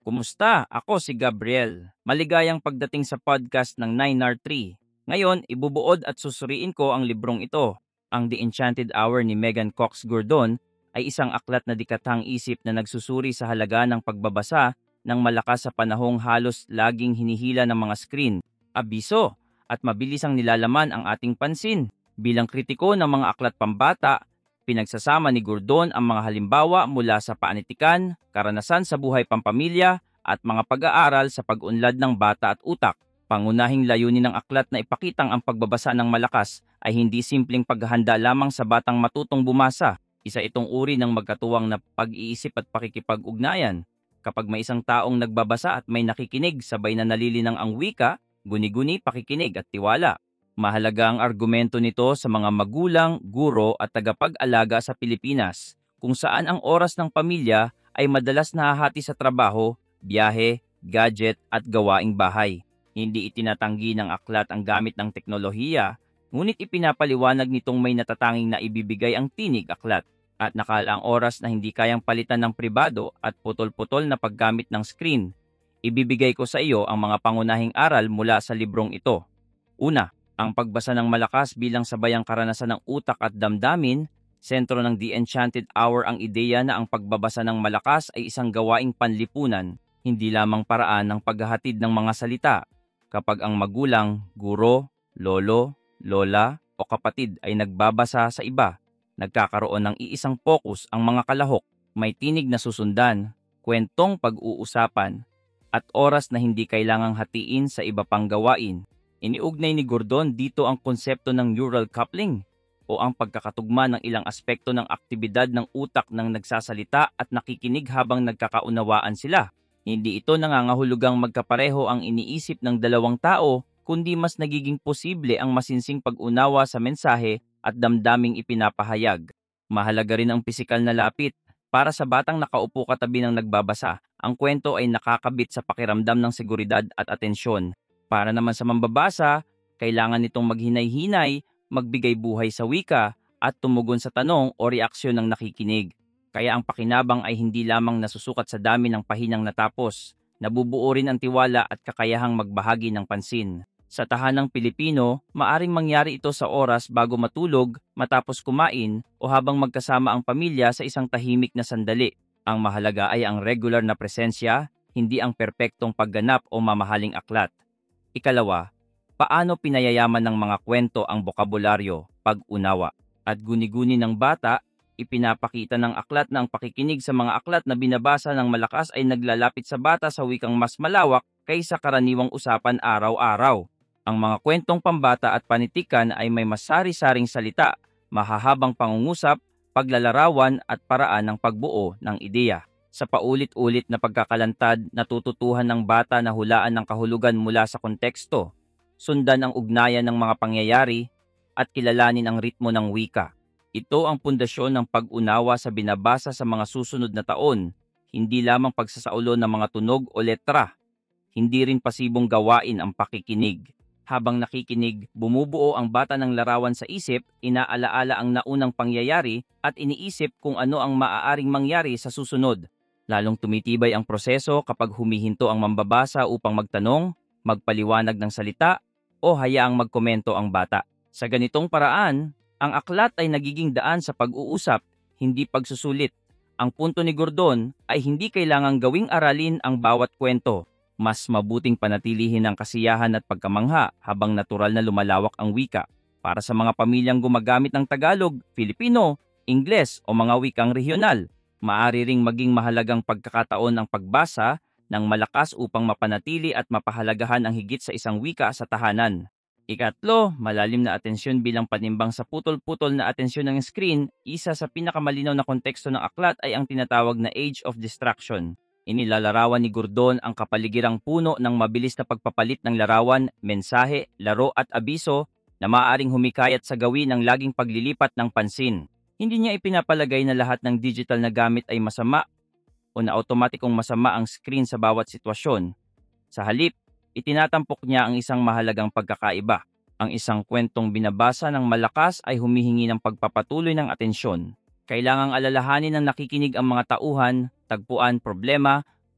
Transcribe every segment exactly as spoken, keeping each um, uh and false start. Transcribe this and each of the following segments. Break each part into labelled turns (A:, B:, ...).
A: Kumusta? Ako si Gabriel. Maligayang pagdating sa podcast ng nine R three. Ngayon, ibubuod at susuriin ko ang librong ito. Ang The Enchanted Hour ni Megan Cox Gordon ay isang aklat na dikatang isip na nagsusuri sa halaga ng pagbabasa ng malakas sa panahong halos laging hinihila ng mga screen, abiso, at mabilis ang nilalaman ang ating pansin. Bilang kritiko ng mga aklat pambata, pinagsasama ni Gordon ang mga halimbawa mula sa paanitikan, karanasan sa buhay pampamilya, at mga pag-aaral sa pag-unlad ng bata at utak. Pangunahing layunin ng aklat na ipakitang ang pagbabasa ng malakas ay hindi simpleng paghahanda lamang sa batang matutong bumasa. Isa itong uri ng magkatuwang na pag-iisip at pakikipag-ugnayan. Kapag may isang taong nagbabasa at may nakikinig, sabay na nalilinang ang wika, guni-guni, pakikinig at tiwala. Mahalaga ang argumento nito sa mga magulang, guro at tagapag-alaga sa Pilipinas, kung saan ang oras ng pamilya ay madalas nahahati sa trabaho, biyahe, gadget at gawaing bahay. Hindi itinatanggi ng aklat ang gamit ng teknolohiya, ngunit ipinapaliwanag nitong may natatanging na ibibigay ang tinig aklat at nakalaang oras na hindi kayang palitan ng pribado at putol-putol na paggamit ng screen. Ibibigay ko sa iyo ang mga pangunahing aral mula sa librong ito. Una, ang pagbasa ng malakas bilang sabayang karanasan ng utak at damdamin. Sentro ng The Enchanted Hour ang ideya na ang pagbabasa ng malakas ay isang gawaing panlipunan, hindi lamang paraan ng paghahatid ng mga salita. Kapag ang magulang, guro, lolo, lola o kapatid ay nagbabasa sa iba, nagkakaroon ng iisang focus ang mga kalahok, may tinig na susundan, kwentong pag-uusapan, at oras na hindi kailangang hatiin sa iba pang gawain. Iniugnay ni Gordon dito ang konsepto ng neural coupling o ang pagkakatugma ng ilang aspekto ng aktibidad ng utak ng nagsasalita at nakikinig habang nagkakaunawaan sila. Hindi ito nangangahulugang magkapareho ang iniisip ng dalawang tao, kundi mas nagiging posible ang masinsing pag-unawa sa mensahe at damdaming ipinapahayag. Mahalaga rin ang pisikal na lapit. Para sa batang nakaupo katabi ng nagbabasa, ang kwento ay nakakabit sa pakiramdam ng seguridad at atensyon. Para naman sa mambabasa, kailangan nitong maghinay-hinay, magbigay buhay sa wika, at tumugon sa tanong o reaksyon ng nakikinig. Kaya ang pakinabang ay hindi lamang nasusukat sa dami ng pahinang natapos, nabubuo rin ang tiwala at kakayahang magbahagi ng pansin. Sa tahanang Pilipino, maaring mangyari ito sa oras bago matulog, matapos kumain, o habang magkasama ang pamilya sa isang tahimik na sandali. Ang mahalaga ay ang regular na presensya, hindi ang perpektong pagganap o mamahaling aklat. Ikalawa, paano pinayayaman ng mga kwento ang bokabularyo, pag-unawa, at guni-guni ng bata? Ipinapakita ng aklat na ang pakikinig sa mga aklat na binabasa ng malakas ay naglalapit sa bata sa wikang mas malawak kaysa karaniwang usapan araw-araw. Ang mga kwentong pambata at panitikan ay may masari-saring salita, mahahabang pangungusap, paglalarawan at paraan ng pagbuo ng ideya. Sa paulit-ulit na pagkakalantad, natututuhan ng bata na hulaan ng kahulugan mula sa konteksto, sundan ang ugnayan ng mga pangyayari, at kilalanin ang ritmo ng wika. Ito ang pundasyon ng pag-unawa sa binabasa sa mga susunod na taon, hindi lamang pagsasaulo ng mga tunog o letra. Hindi rin pasibong gawain ang pakikinig. Habang nakikinig, bumubuo ang bata ng larawan sa isip, inaalaala ang naunang pangyayari at iniisip kung ano ang maaaring mangyari sa susunod. Lalong tumitibay ang proseso kapag humihinto ang mambabasa upang magtanong, magpaliwanag ng salita, o hayaang magkomento ang bata. Sa ganitong paraan, ang aklat ay nagiging daan sa pag-uusap, hindi pagsusulit. Ang punto ni Gordon ay hindi kailangang gawing aralin ang bawat kwento. Mas mabuting panatilihin ang kasiyahan at pagkamangha habang natural na lumalawak ang wika. Para sa mga pamilyang gumagamit ng Tagalog, Filipino, Ingles o mga wikang regional, maaari ring maging mahalagang pagkakataon ang pagbasa ng malakas upang mapanatili at mapahalagahan ang higit sa isang wika sa tahanan. Ikatlo, malalim na atensyon bilang panimbang sa putol-putol na atensyon ng screen. Isa sa pinakamalinaw na konteksto ng aklat ay ang tinatawag na Age of Distraction. Inilalarawan ni Gordon ang kapaligirang puno ng mabilis na pagpapalit ng larawan, mensahe, laro at abiso na maaaring humikayat sa gawin ng laging paglilipat ng pansin. Hindi niya ipinapalagay na lahat ng digital na gamit ay masama o na automatikong masama ang screen sa bawat sitwasyon. Sa halip, itinatampok niya ang isang mahalagang pagkakaiba. Ang isang kwentong binabasa ng malakas ay humihingi ng pagpapatuloy ng atensyon. Kailangang alalahanin ng nakikinig ang mga tauhan, tagpuan, problema,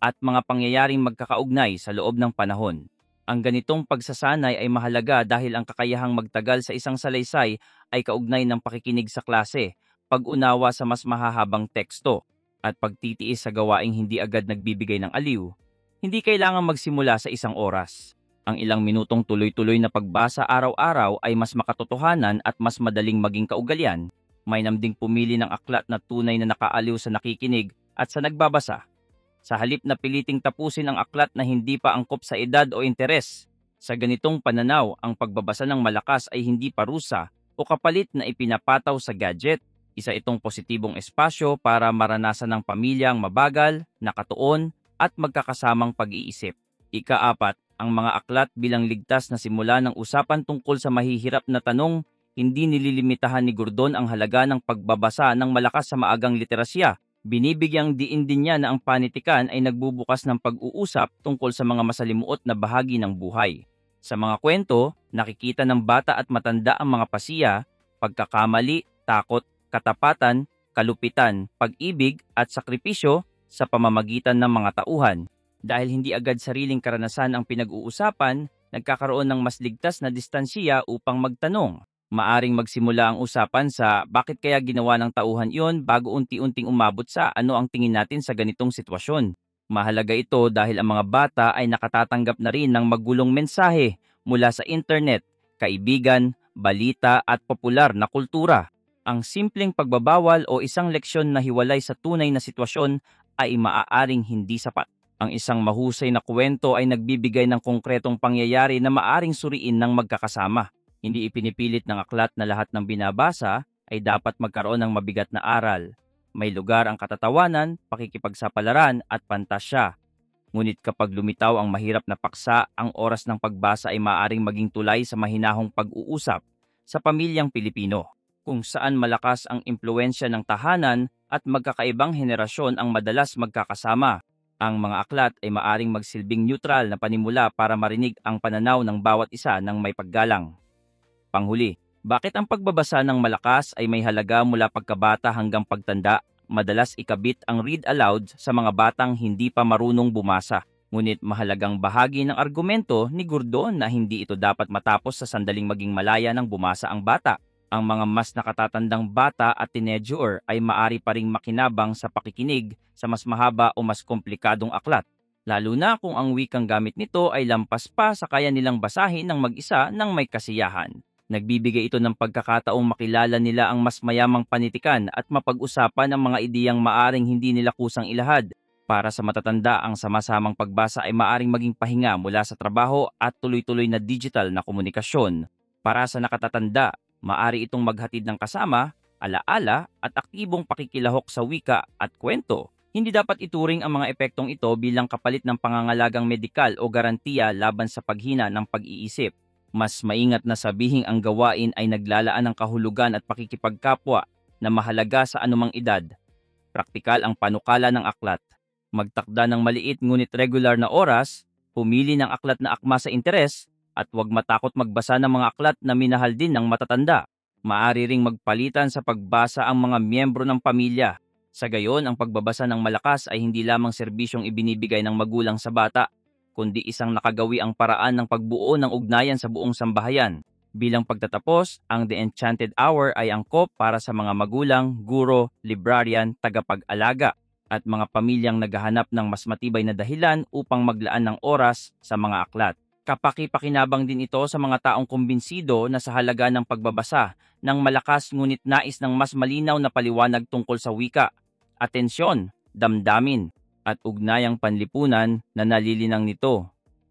A: at mga pangyayaring magkakaugnay sa loob ng panahon. Ang ganitong pagsasanay ay mahalaga dahil ang kakayahang magtagal sa isang salaysay ay kaugnay ng pakikinig sa klase, pag-unawa sa mas mahahabang teksto, at pagtitiis sa gawaing hindi agad nagbibigay ng aliw. Hindi kailangan magsimula sa isang oras. Ang ilang minutong tuloy-tuloy na pagbasa araw-araw ay mas makatotohanan at mas madaling maging kaugalian. Mainam ding pumili ng aklat na tunay na nakaaliw sa nakikinig at sa nagbabasa. Sa halip na piliting tapusin ang aklat na hindi pa angkop sa edad o interes. Sa ganitong pananaw, ang pagbabasa ng malakas ay hindi parusa o kapalit na ipinapataw sa gadget. Isa itong positibong espasyo para maranasan ng pamilya ang mabagal, nakatuon, at magkakasamang pag-iisip. Ikaapat, ang mga aklat bilang ligtas na simula ng usapan tungkol sa mahihirap na tanong, hindi nililimitahan ni Gordon ang halaga ng pagbabasa ng malakas sa maagang literasya. Binibigyang diin din niya na ang panitikan ay nagbubukas ng pag-uusap tungkol sa mga masalimuot na bahagi ng buhay. Sa mga kwento, nakikita ng bata at matanda ang mga pasiya, pagkakamali, takot, katapatan, kalupitan, pag-ibig at sakripisyo sa pamamagitan ng mga tauhan. Dahil hindi agad sariling karanasan ang pinag-uusapan, nagkakaroon ng mas ligtas na distansiya upang magtanong. Maaring magsimula ang usapan sa bakit kaya ginawa ng tauhan iyon bago unti-unting umabot sa ano ang tingin natin sa ganitong sitwasyon. Mahalaga ito dahil ang mga bata ay nakatatanggap na rin ng magulong mensahe mula sa internet, kaibigan, balita at popular na kultura. Ang simpleng pagbabawal o isang leksyon na hiwalay sa tunay na sitwasyon ay maaaring hindi sapat. Ang isang mahusay na kwento ay nagbibigay ng konkretong pangyayari na maaring suriin ng magkakasama. Hindi ipinipilit ng aklat na lahat ng binabasa ay dapat magkaroon ng mabigat na aral. May lugar ang katatawanan, pakikipagsapalaran at pantasya. Ngunit kapag lumitaw ang mahirap na paksa, ang oras ng pagbasa ay maaaring maging tulay sa mahinahong pag-uusap sa pamilyang Pilipino, kung saan malakas ang impluensya ng tahanan at magkakaibang henerasyon ang madalas magkakasama. Ang mga aklat ay maaaring magsilbing neutral na panimula para marinig ang pananaw ng bawat isa ng may paggalang. Panghuli, bakit ang pagbabasa ng malakas ay may halaga mula pagkabata hanggang pagtanda? Madalas ikabit ang read aloud sa mga batang hindi pa marunong bumasa. Ngunit mahalagang bahagi ng argumento ni Gordon na hindi ito dapat matapos sa sandaling maging malaya ng bumasa ang bata. Ang mga mas nakatatandang bata at teenager ay maari pa ring makinabang sa pakikinig sa mas mahaba o mas komplikadong aklat. Lalo na kung ang wikang gamit nito ay lampas pa sa kaya nilang basahin ng mag-isa ng may kasiyahan. Nagbibigay ito ng pagkakataong makilala nila ang mas mayamang panitikan at mapag-usapan ang mga ideyang maaring hindi nila kusang ilahad. Para sa matatanda, ang sama-samang pagbasa ay maaring maging pahinga mula sa trabaho at tuloy-tuloy na digital na komunikasyon. Para sa nakatatanda, maari itong maghatid ng kasama, alaala at aktibong pakikilahok sa wika at kwento. Hindi dapat ituring ang mga epektong ito bilang kapalit ng pangangalagang medikal o garantiya laban sa paghina ng pag-iisip. Mas maingat na sabihing ang gawain ay naglalaan ng kahulugan at pakikipagkapwa na mahalaga sa anumang edad. Praktikal ang panukala ng aklat. Magtakda ng maliit ngunit regular na oras, pumili ng aklat na akma sa interes, at huwag matakot magbasa ng mga aklat na minahal din ng matatanda. Maari ring magpalitan sa pagbasa ang mga miyembro ng pamilya. Sa gayon, ang pagbabasa ng malakas ay hindi lamang serbisyong ibinibigay ng magulang sa bata, kundi isang nakagawi ang paraan ng pagbuo ng ugnayan sa buong sambahayan. Bilang pagtatapos, ang The Enchanted Hour ay angkop para sa mga magulang, guro, librarian, tagapag-alaga, at mga pamilyang naghahanap ng mas matibay na dahilan upang maglaan ng oras sa mga aklat. Kapaki-pakinabang din ito sa mga taong kumbinsido na sa halaga ng pagbabasa ng malakas ngunit nais ng mas malinaw na paliwanag tungkol sa wika, atensyon, damdamin, at ugnayang panlipunan na nalilinang nito.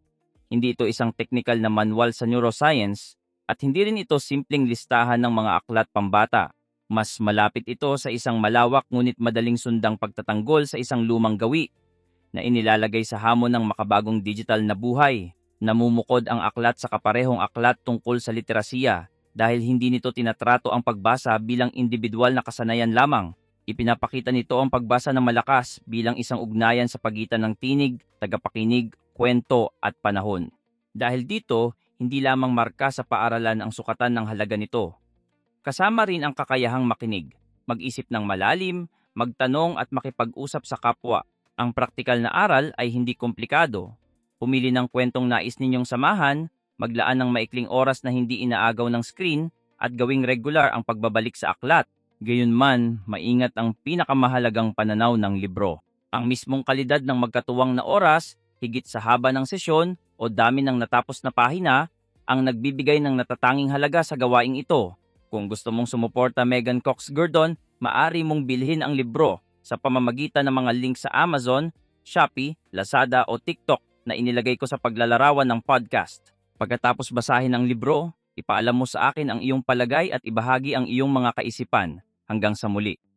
A: Hindi ito isang technical na manual sa neuroscience at hindi rin ito simpleng listahan ng mga aklat pambata. Mas malapit ito sa isang malawak ngunit madaling sundang pagtatanggol sa isang lumang gawi na inilalagay sa hamon ng makabagong digital na buhay. Namumukod ang aklat sa kaparehong aklat tungkol sa literasiya dahil hindi nito tinatrato ang pagbasa bilang individual na kasanayan lamang. Ipinapakita nito ang pagbasa ng malakas bilang isang ugnayan sa pagitan ng tinig, tagapakinig, kwento at panahon. Dahil dito, hindi lamang marka sa paaralan ang sukatan ng halaga nito. Kasama rin ang kakayahang makinig, mag-isip ng malalim, magtanong at makipag-usap sa kapwa. Ang praktikal na aral ay hindi komplikado. Pumili ng kwentong nais ninyong samahan, maglaan ng maikling oras na hindi inaagaw ng screen, at gawing regular ang pagbabalik sa aklat. Gayunman, maingat ang pinakamahalagang pananaw ng libro. Ang mismong kalidad ng magkatuwang na oras, higit sa haba ng sesyon o dami ng natapos na pahina, ang nagbibigay ng natatanging halaga sa gawaing ito. Kung gusto mong sumuporta Megan Cox Gurdon, maari mong bilhin ang libro sa pamamagitan ng mga link sa Amazon, Shopee, Lazada o TikTok na inilagay ko sa paglalarawan ng podcast. Pagkatapos basahin ang libro, ipaalam mo sa akin ang iyong palagay at ibahagi ang iyong mga kaisipan. Hanggang sa muli.